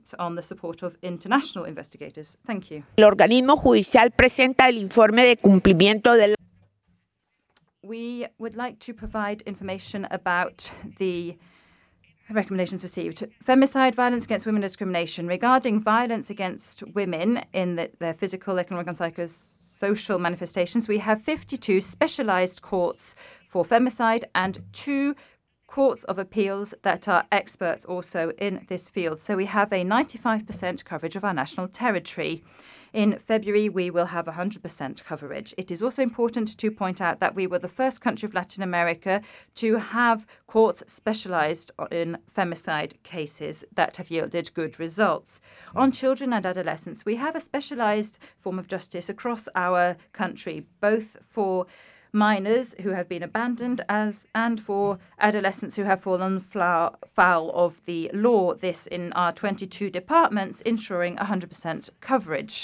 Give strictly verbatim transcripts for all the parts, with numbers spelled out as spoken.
on the support of international investigators. Thank you. El organismo judicial presenta el informe de cumplimiento de la We would like to provide information about the recommendations received. Femicide, violence against women, discrimination. Regarding violence against women in the, their physical, economic, and psychosocial manifestations, we have fifty-two specialized courts for femicide and two courts of appeals that are experts also in this field. So we have a ninety-five percent coverage of our national territory. In February, we will have one hundred percent coverage. It is also important to point out that we were the first country of Latin America to have courts specialized in femicide cases that have yielded good results. On children and adolescents, we have a specialized form of justice across our country, both for minors who have been abandoned as and for adolescents who have fallen foul of the law. This in our twenty-two departments, ensuring one hundred percent coverage.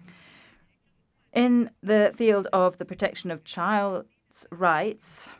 In the field of the protection of child's rights,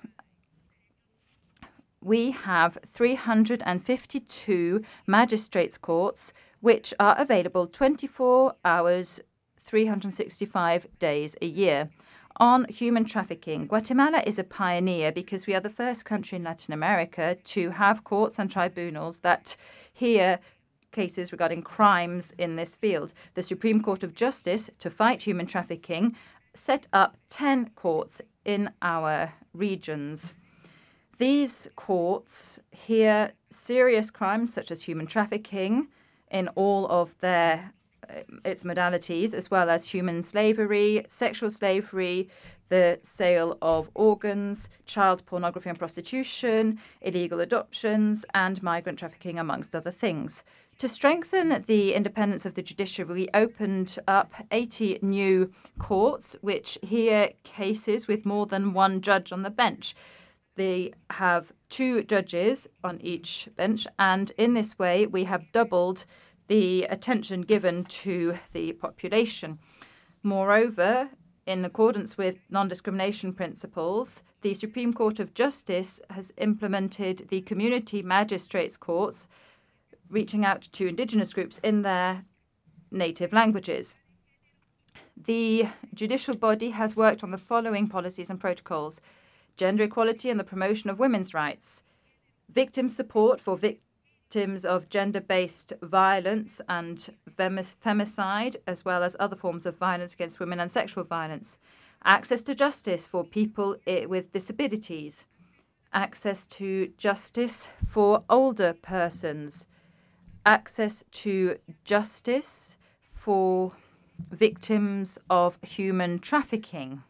we have three hundred fifty-two magistrates' courts which are available twenty-four hours, three hundred sixty-five days a year. On human trafficking, Guatemala is a pioneer because we are the first country in Latin America to have courts and tribunals that hear cases regarding crimes in this field. The Supreme Court of Justice, to fight human trafficking, set up ten courts in our regions. These courts hear serious crimes such as human trafficking in all of their its modalities, as well as human slavery, sexual slavery, the sale of organs, child pornography and prostitution, illegal adoptions, and migrant trafficking, amongst other things. To strengthen the independence of the judiciary, we opened up eighty new courts which hear cases with more than one judge on the bench. They have two judges on each bench, and in this way we have doubled the attention given to the population. Moreover, in accordance with non-discrimination principles, the Supreme Court of Justice has implemented the community magistrates' courts, reaching out to indigenous groups in their native languages. The judicial body has worked on the following policies and protocols: gender equality and the promotion of women's rights, victim support for victims victims of gender-based violence and femicide, as well as other forms of violence against women and sexual violence, access to justice for people with disabilities, access to justice for older persons, access to justice for victims of human trafficking,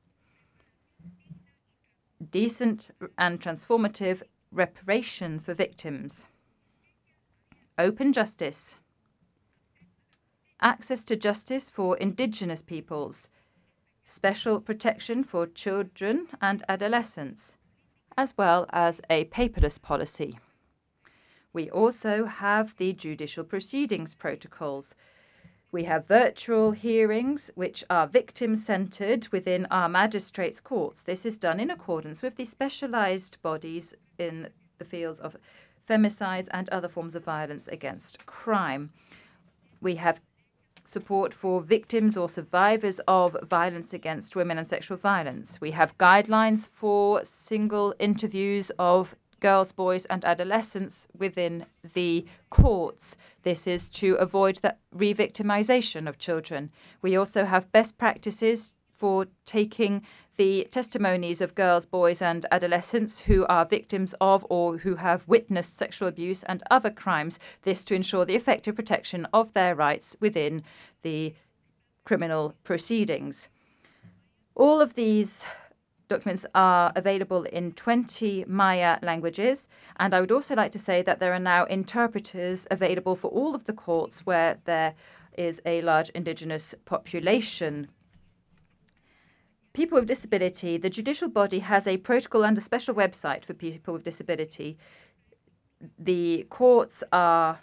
decent and transformative reparation for victims, open justice, access to justice for indigenous peoples, special protection for children and adolescents, as well as a paperless policy. We also have the judicial proceedings protocols. We have virtual hearings which are victim-centered within our magistrates' courts. This is done in accordance with the specialized bodies in the fields of femicides and other forms of violence against crime. We have support for victims or survivors of violence against women and sexual violence. We have guidelines for single interviews of girls, boys, and adolescents within the courts. This is to avoid the re-victimization of children. We also have best practices for taking the testimonies of girls, boys, and adolescents who are victims of or who have witnessed sexual abuse and other crimes, this to ensure the effective protection of their rights within the criminal proceedings. All of these documents are available in twenty Maya languages, and I would also like to say that there are now interpreters available for all of the courts where there is a large indigenous population. People with disability, the judicial body has a protocol and a special website for people with disability. The courts are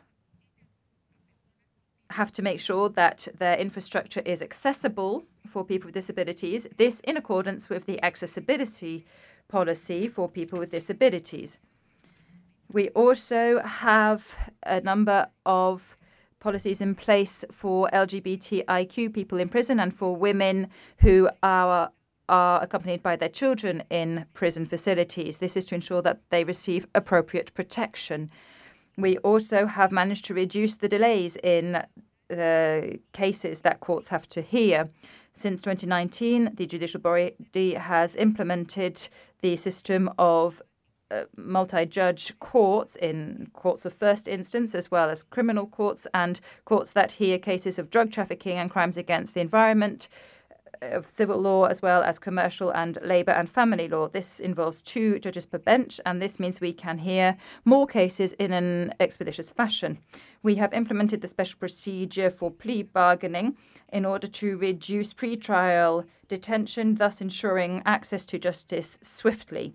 have to make sure that their infrastructure is accessible for people with disabilities, this in accordance with the accessibility policy for people with disabilities. We also have a number of policies in place for L G B T I Q people in prison and for women who are are accompanied by their children in prison facilities. This is to ensure that they receive appropriate protection. We also have managed to reduce the delays in the cases that courts have to hear. Since twenty nineteen, the judicial body has implemented the system of uh, multi-judge courts in courts of first instance, as well as criminal courts and courts that hear cases of drug trafficking and crimes against the environment, of civil law, as well as commercial and labour and family law. This involves two judges per bench, and this means we can hear more cases in an expeditious fashion. We have implemented the special procedure for plea bargaining in order to reduce pre-trial detention, thus ensuring access to justice swiftly.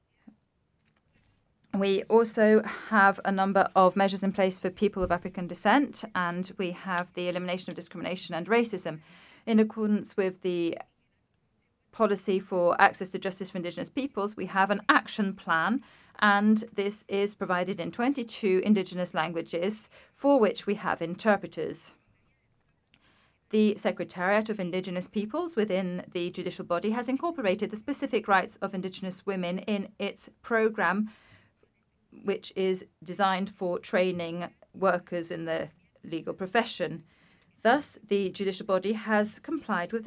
We also have a number of measures in place for people of African descent, and we have the elimination of discrimination and racism. In accordance with the policy for access to justice for Indigenous peoples, we have an action plan, and this is provided in twenty-two Indigenous languages, for which we have interpreters. The Secretariat of Indigenous Peoples within the judicial body has incorporated the specific rights of Indigenous women in its program, which is designed for training workers in the legal profession. Thus, the judicial body has complied with